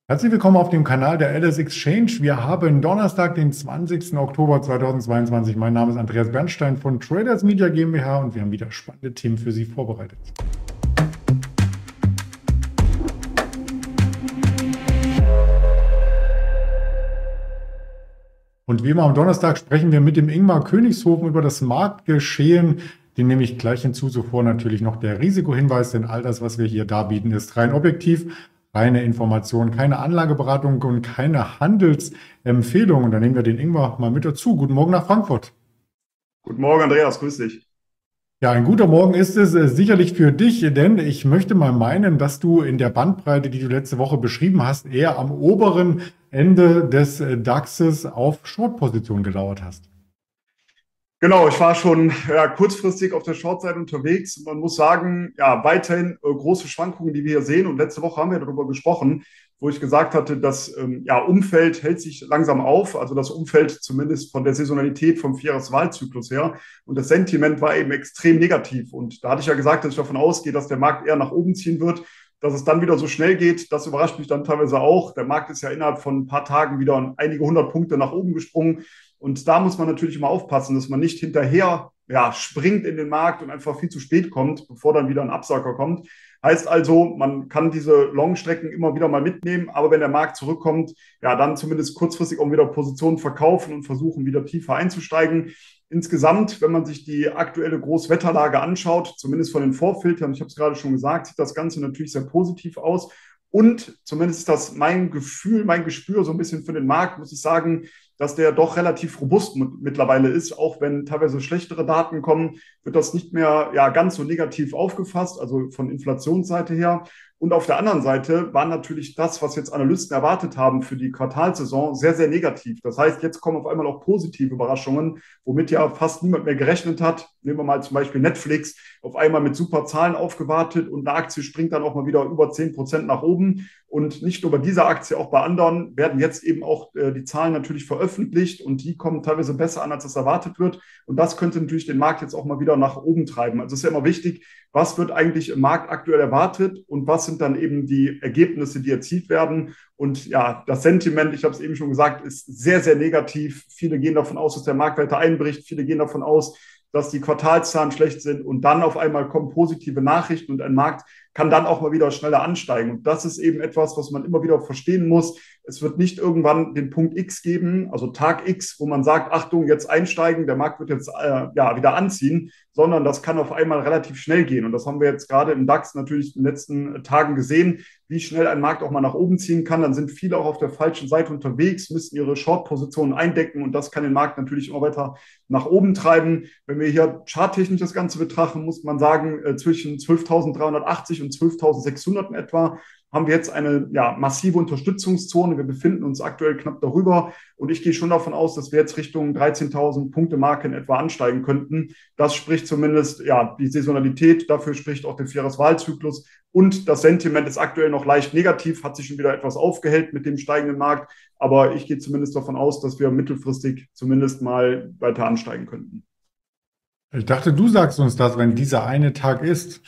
Herzlich willkommen auf dem Kanal der LS Exchange. Wir haben Donnerstag, den 20. Oktober 2022. Mein Name ist Andreas Bernstein von Traders Media GmbH und wir haben wieder spannende Themen für Sie vorbereitet. Und wie immer am Donnerstag sprechen wir mit dem Ingmar Königshofen über das Marktgeschehen. Den nehme ich gleich hinzu. Zuvor natürlich noch der Risikohinweis, denn all das, was wir hier darbieten, ist rein objektiv. Reine Information, keine Anlageberatung und keine Handelsempfehlung. Und dann nehmen wir den Ingmar mal mit dazu. Guten Morgen nach Frankfurt. Guten Morgen, Andreas, grüß dich. Ja, ein guter Morgen ist es sicherlich für dich, denn ich möchte mal meinen, dass du in der Bandbreite, die du letzte Woche beschrieben hast, eher am oberen Ende des DAXes auf Short-Position gelauert hast. Genau, ich war schon kurzfristig auf der Shortseite unterwegs. Man muss sagen, ja, weiterhin große Schwankungen, die wir hier sehen. Und letzte Woche haben wir darüber gesprochen, wo ich gesagt hatte, das Umfeld hält sich langsam auf. Also das Umfeld zumindest von der Saisonalität vom Vierjahreswahlzyklus her. Und das Sentiment war eben extrem negativ. Und da hatte ich ja gesagt, dass ich davon ausgehe, dass der Markt eher nach oben ziehen wird. Dass es dann wieder so schnell geht, das überrascht mich dann teilweise auch. Der Markt ist ja innerhalb von ein paar Tagen wieder einige hundert Punkte nach oben gesprungen. Und da muss man natürlich immer aufpassen, dass man nicht hinterher springt in den Markt und einfach viel zu spät kommt, bevor dann wieder ein Absacker kommt. Heißt also, man kann diese Longstrecken immer wieder mal mitnehmen, aber wenn der Markt zurückkommt, ja, dann zumindest kurzfristig auch wieder Positionen verkaufen und versuchen, wieder tiefer einzusteigen. Insgesamt, wenn man sich die aktuelle Großwetterlage anschaut, zumindest von den Vorfiltern, ich habe es gerade schon gesagt, sieht das Ganze natürlich sehr positiv aus. Und zumindest ist das mein Gefühl, mein Gespür so ein bisschen für den Markt, muss ich sagen, dass der doch relativ robust mittlerweile ist. Auch wenn teilweise schlechtere Daten kommen, wird das nicht mehr ganz so negativ aufgefasst, also von Inflationsseite her. Und auf der anderen Seite war natürlich das, was jetzt Analysten erwartet haben für die Quartalsaison, sehr, sehr negativ. Das heißt, jetzt kommen auf einmal auch positive Überraschungen, womit ja fast niemand mehr gerechnet hat. Nehmen wir mal zum Beispiel Netflix, auf einmal mit super Zahlen aufgewartet und eine Aktie springt dann auch mal wieder über 10% nach oben. Und nicht nur bei dieser Aktie, auch bei anderen werden jetzt eben auch die Zahlen natürlich veröffentlicht und die kommen teilweise besser an, als es erwartet wird. Und das könnte natürlich den Markt jetzt auch mal wieder nach oben treiben. Also es ist ja immer wichtig, was wird eigentlich im Markt aktuell erwartet und was sind dann eben die Ergebnisse, die erzielt werden. Und ja, das Sentiment, ich habe es eben schon gesagt, ist sehr, sehr negativ. Viele gehen davon aus, dass der Markt weiter einbricht. Viele gehen davon aus, dass die Quartalszahlen schlecht sind und dann auf einmal kommen positive Nachrichten und ein Markt kann dann auch mal wieder schneller ansteigen. Und das ist eben etwas, was man immer wieder verstehen muss. Es wird nicht irgendwann den Punkt X geben, also Tag X, wo man sagt, Achtung, jetzt einsteigen, der Markt wird jetzt wieder anziehen, sondern das kann auf einmal relativ schnell gehen. Und das haben wir jetzt gerade im DAX natürlich in den letzten Tagen gesehen, wie schnell ein Markt auch mal nach oben ziehen kann. Dann sind viele auch auf der falschen Seite unterwegs, müssen ihre Short-Positionen eindecken und das kann den Markt natürlich immer weiter nach oben treiben. Wenn wir hier charttechnisch das Ganze betrachten, muss man sagen, zwischen 12.380 und 12.600 in etwa haben wir jetzt eine massive Unterstützungszone. Wir befinden uns aktuell knapp darüber und ich gehe schon davon aus, dass wir jetzt Richtung 13.000 Punkte Marke in etwa ansteigen könnten. Das spricht zumindest die Saisonalität, dafür spricht auch der Vierjahreswahlzyklus und das Sentiment ist aktuell noch leicht negativ, hat sich schon wieder etwas aufgehellt mit dem steigenden Markt, aber ich gehe zumindest davon aus, dass wir mittelfristig zumindest mal weiter ansteigen könnten. Ich dachte, du sagst uns das, wenn dieser eine Tag ist.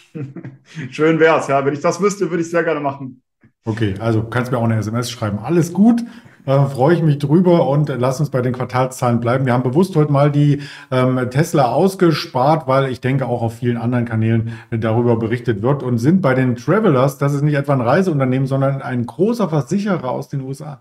Schön wär's, ja. Wenn ich das wüsste, würde ich sehr gerne machen. Okay, also kannst mir auch eine SMS schreiben. Alles gut, freue ich mich drüber und lass uns bei den Quartalszahlen bleiben. Wir haben bewusst heute mal die Tesla ausgespart, weil ich denke auch auf vielen anderen Kanälen darüber berichtet wird und sind bei den Travelers. Das ist nicht etwa ein Reiseunternehmen, sondern ein großer Versicherer aus den USA.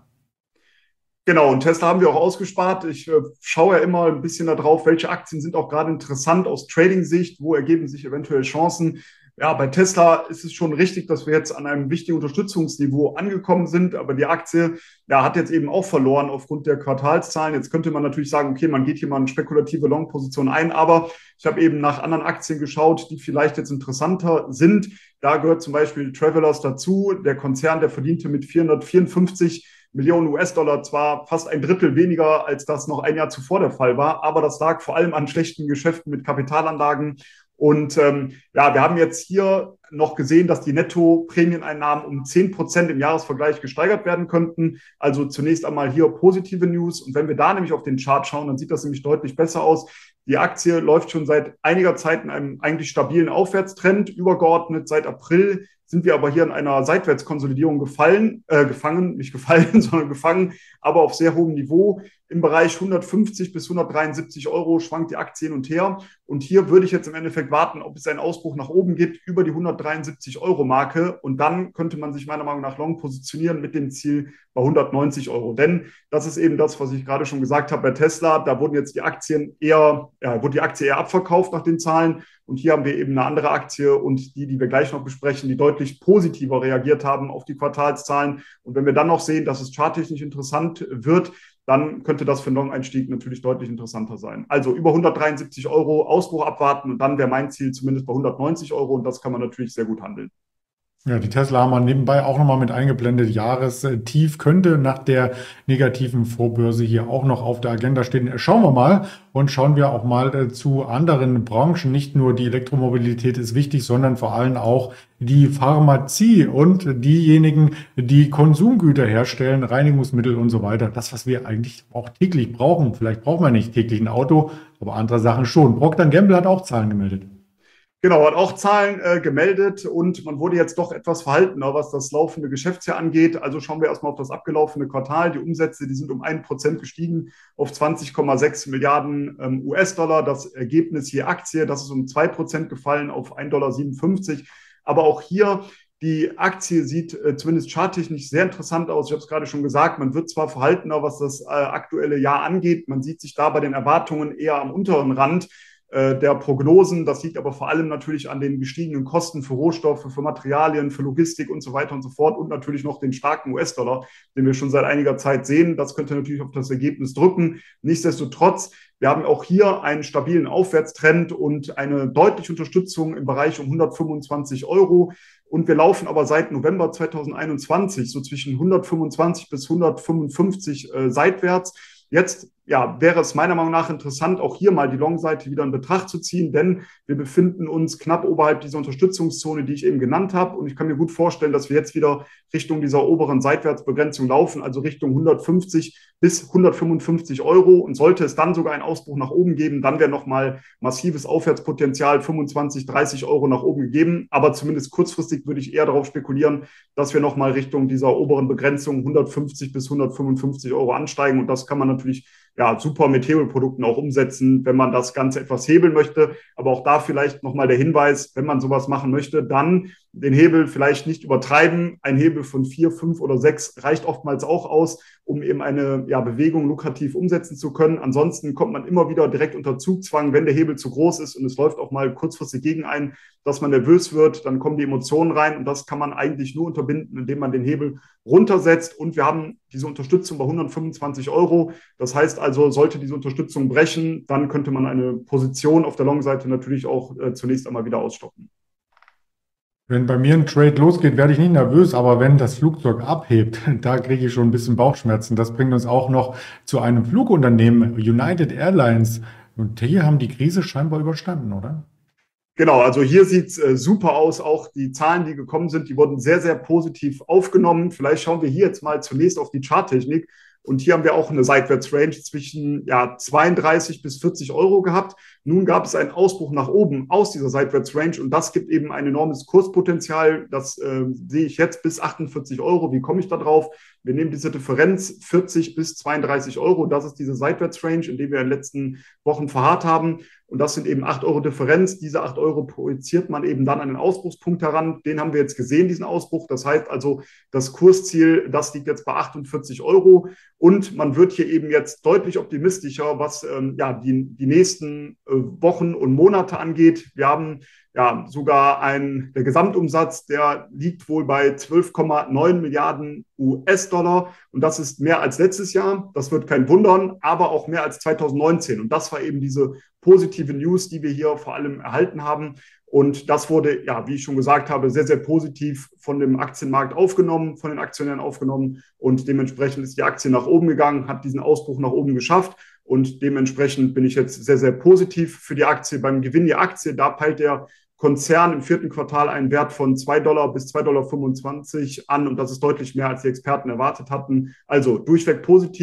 Genau, und Tesla haben wir auch ausgespart. Ich schaue ja immer ein bisschen darauf, welche Aktien sind auch gerade interessant aus Trading-Sicht, wo ergeben sich eventuell Chancen. Ja, bei Tesla ist es schon richtig, dass wir jetzt an einem wichtigen Unterstützungsniveau angekommen sind, aber die Aktie hat jetzt eben auch verloren aufgrund der Quartalszahlen. Jetzt könnte man natürlich sagen, okay, man geht hier mal in spekulative Long-Position ein, aber ich habe eben nach anderen Aktien geschaut, die vielleicht jetzt interessanter sind. Da gehört zum Beispiel Travelers dazu. Der Konzern, der verdiente mit 454 Millionen US-Dollar, zwar fast ein Drittel weniger, als das noch ein Jahr zuvor der Fall war, aber das lag vor allem an schlechten Geschäften mit Kapitalanlagen. Und wir haben jetzt hier noch gesehen, dass die Netto-Prämieneinnahmen um 10% im Jahresvergleich gesteigert werden könnten. Also zunächst einmal hier positive News. Und wenn wir da nämlich auf den Chart schauen, dann sieht das nämlich deutlich besser aus. Die Aktie läuft schon seit einiger Zeit in einem eigentlich stabilen Aufwärtstrend, übergeordnet seit April sind wir aber hier in einer Seitwärtskonsolidierung gefangen, nicht gefallen, sondern gefangen, aber auf sehr hohem Niveau. Im Bereich 150 bis 173 Euro schwankt die Aktie hin und her. Und hier würde ich jetzt im Endeffekt warten, ob es einen Ausbruch nach oben gibt über die 173 Euro Marke. Und dann könnte man sich meiner Meinung nach long positionieren mit dem Ziel bei 190 Euro. Denn das ist eben das, was ich gerade schon gesagt habe bei Tesla. Da wurden jetzt die Aktien wurde die Aktie eher abverkauft nach den Zahlen. Und hier haben wir eben eine andere Aktie und die wir gleich noch besprechen, die deutlich positiver reagiert haben auf die Quartalszahlen. Und wenn wir dann noch sehen, dass es charttechnisch interessant wird, dann könnte das für einen Long-Einstieg natürlich deutlich interessanter sein. Also über 173 Euro Ausbruch abwarten und dann wäre mein Ziel zumindest bei 190 Euro und das kann man natürlich sehr gut handeln. Ja, die Tesla haben wir nebenbei auch nochmal mit eingeblendet. Jahrestief könnte nach der negativen Vorbörse hier auch noch auf der Agenda stehen. Schauen wir mal und schauen wir auch mal zu anderen Branchen. Nicht nur die Elektromobilität ist wichtig, sondern vor allem auch die Pharmazie und diejenigen, die Konsumgüter herstellen, Reinigungsmittel und so weiter. Das, was wir eigentlich auch täglich brauchen. Vielleicht braucht man nicht täglich ein Auto, aber andere Sachen schon. Procter & Gamble hat auch Zahlen gemeldet. Genau, hat auch Zahlen gemeldet und man wurde jetzt doch etwas verhaltener, was das laufende Geschäftsjahr angeht. Also schauen wir erstmal auf das abgelaufene Quartal. Die Umsätze, die sind um 1% gestiegen auf 20,6 Milliarden US-Dollar. Das Ergebnis je Aktie, das ist um 2% gefallen auf 1,57 $. Aber auch hier, die Aktie sieht zumindest charttechnisch sehr interessant aus. Ich habe es gerade schon gesagt, man wird zwar verhaltener, was das aktuelle Jahr angeht. Man sieht sich da bei den Erwartungen eher am unteren Rand der Prognosen. Das liegt aber vor allem natürlich an den gestiegenen Kosten für Rohstoffe, für Materialien, für Logistik und so weiter und so fort und natürlich noch den starken US-Dollar, den wir schon seit einiger Zeit sehen. Das könnte natürlich auf das Ergebnis drücken. Nichtsdestotrotz, wir haben auch hier einen stabilen Aufwärtstrend und eine deutliche Unterstützung im Bereich um 125 Euro. Und wir laufen aber seit November 2021 so zwischen 125 bis 155 seitwärts. Jetzt wäre es meiner Meinung nach interessant, auch hier mal die Long-Seite wieder in Betracht zu ziehen, denn wir befinden uns knapp oberhalb dieser Unterstützungszone, die ich eben genannt habe. Und ich kann mir gut vorstellen, dass wir jetzt wieder Richtung dieser oberen Seitwärtsbegrenzung laufen, also Richtung 150 bis 155 Euro. Und sollte es dann sogar einen Ausbruch nach oben geben, dann wäre nochmal massives Aufwärtspotenzial, 25, 30 Euro nach oben gegeben. Aber zumindest kurzfristig würde ich eher darauf spekulieren, dass wir nochmal Richtung dieser oberen Begrenzung 150 bis 155 Euro ansteigen. Und das kann man natürlich super mit Hebelprodukten auch umsetzen, wenn man das Ganze etwas hebeln möchte. Aber auch da vielleicht nochmal der Hinweis, wenn man sowas machen möchte, dann den Hebel vielleicht nicht übertreiben. Ein Hebel von 4, 5 oder 6 reicht oftmals auch aus, um eben eine Bewegung lukrativ umsetzen zu können. Ansonsten kommt man immer wieder direkt unter Zugzwang, wenn der Hebel zu groß ist und es läuft auch mal kurzfristig gegen einen, dass man nervös wird, dann kommen die Emotionen rein und das kann man eigentlich nur unterbinden, indem man den Hebel runtersetzt und wir haben diese Unterstützung bei 125 Euro. Das heißt also, sollte diese Unterstützung brechen, dann könnte man eine Position auf der Long-Seite natürlich auch zunächst einmal wieder ausstoppen. Wenn bei mir ein Trade losgeht, werde ich nicht nervös, aber wenn das Flugzeug abhebt, da kriege ich schon ein bisschen Bauchschmerzen. Das bringt uns auch noch zu einem Flugunternehmen, United Airlines. Und hier haben die Krise scheinbar überstanden, oder? Genau, also hier sieht es super aus. Auch die Zahlen, die gekommen sind, die wurden sehr, sehr positiv aufgenommen. Vielleicht schauen wir hier jetzt mal zunächst auf die Charttechnik. Und hier haben wir auch eine Seitwärtsrange zwischen 32 bis 40 Euro gehabt. Nun gab es einen Ausbruch nach oben aus dieser Seitwärtsrange und das gibt eben ein enormes Kurspotenzial. Das sehe ich jetzt bis 48 Euro. Wie komme ich da drauf? Wir nehmen diese Differenz 40 bis 32 Euro. Das ist diese Seitwärtsrange, in der wir in den letzten Wochen verharrt haben. Und das sind eben 8 Euro Differenz. Diese 8 Euro projiziert man eben dann an den Ausbruchspunkt heran. Den haben wir jetzt gesehen, diesen Ausbruch. Das heißt also, das Kursziel, das liegt jetzt bei 48 Euro. Und man wird hier eben jetzt deutlich optimistischer, was die nächsten Wochen und Monate angeht. Wir haben sogar der Gesamtumsatz, der liegt wohl bei 12,9 Milliarden US-Dollar. Und das ist mehr als letztes Jahr. Das wird kein wundern, aber auch mehr als 2019. Und das war eben diese positive News, die wir hier vor allem erhalten haben. Und das wurde, wie ich schon gesagt habe, sehr, sehr positiv von dem Aktienmarkt aufgenommen, von den Aktionären aufgenommen. Und dementsprechend ist die Aktie nach oben gegangen, hat diesen Ausbruch nach oben geschafft. Und dementsprechend bin ich jetzt sehr, sehr positiv für die Aktie. Beim Gewinn der Aktie, da peilt der Konzern im 4. Quartal einen Wert von $2 bis 2,25 $ an. Und das ist deutlich mehr, als die Experten erwartet hatten. Also durchweg positiv.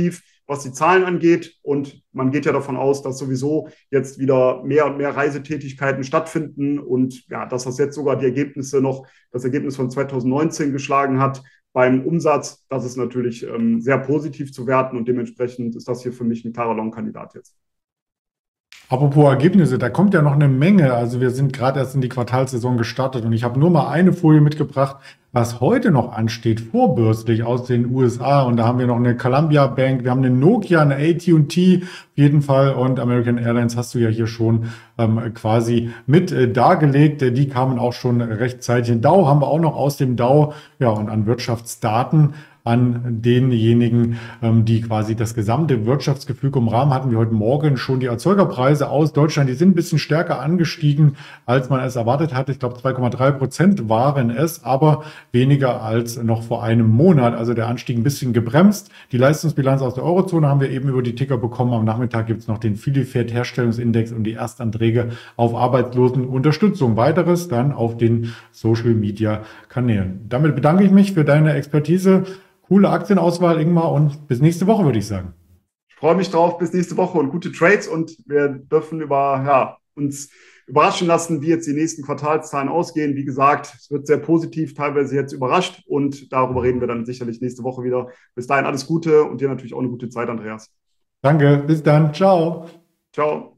was die Zahlen angeht. Und man geht ja davon aus, dass sowieso jetzt wieder mehr und mehr Reisetätigkeiten stattfinden und ja, dass das jetzt sogar das Ergebnis von 2019 geschlagen hat beim Umsatz. Das ist natürlich sehr positiv zu werten und dementsprechend ist das hier für mich ein klarer Long-Kandidat jetzt. Apropos Ergebnisse, da kommt ja noch eine Menge. Also wir sind gerade erst in die Quartalssaison gestartet und ich habe nur mal eine Folie mitgebracht, was heute noch ansteht, vorbörslich aus den USA. Und da haben wir noch eine Columbia Bank, wir haben eine Nokia, eine AT&T auf jeden Fall und American Airlines hast du ja hier schon quasi mit dargelegt. Die kamen auch schon rechtzeitig. Den Dow haben wir auch noch aus dem Dow, ja, und an Wirtschaftsdaten an denjenigen, die quasi das gesamte Wirtschaftsgefüge umrahmen, hatten wir heute Morgen schon die Erzeugerpreise aus Deutschland. Die sind ein bisschen stärker angestiegen, als man es erwartet hatte. Ich glaube, 2,3% waren es, aber weniger als noch vor einem Monat. Also der Anstieg ein bisschen gebremst. Die Leistungsbilanz aus der Eurozone haben wir eben über die Ticker bekommen. Am Nachmittag gibt es noch den Filifert-Herstellungsindex und die Erstanträge auf Arbeitslosenunterstützung. Weiteres dann auf den Social-Media-Kanälen. Damit bedanke ich mich für deine Expertise. Coole Aktienauswahl, Ingmar, und bis nächste Woche, würde ich sagen. Ich freue mich drauf, bis nächste Woche und gute Trades und wir dürfen uns überraschen lassen, wie jetzt die nächsten Quartalszahlen ausgehen. Wie gesagt, es wird sehr positiv, teilweise jetzt überrascht und darüber reden wir dann sicherlich nächste Woche wieder. Bis dahin alles Gute und dir natürlich auch eine gute Zeit, Andreas. Danke, bis dann, ciao. Ciao.